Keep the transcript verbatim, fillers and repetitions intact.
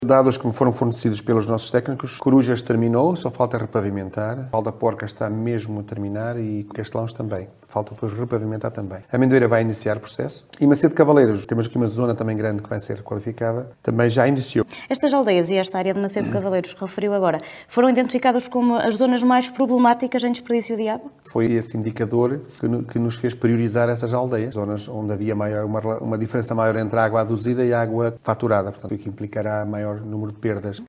Dados que me foram fornecidos pelos nossos técnicos, Corujas terminou, só falta repavimentar. Val da Porca está mesmo a terminar e Castelãos também. Falta depois repavimentar também. A Amendoeira vai iniciar o processo. E Macedo Cavaleiros, temos aqui uma zona também grande que vai ser qualificada, também já iniciou. Estas aldeias e esta área de Macedo Cavaleiros que referiu agora, foram identificadas como as zonas mais problemáticas em desperdício de água? Foi esse indicador que, no, que nos fez priorizar essas aldeias, zonas onde havia maior, uma, uma diferença maior entre a água aduzida e a água faturada, portanto, o que implicará maior número de perdas.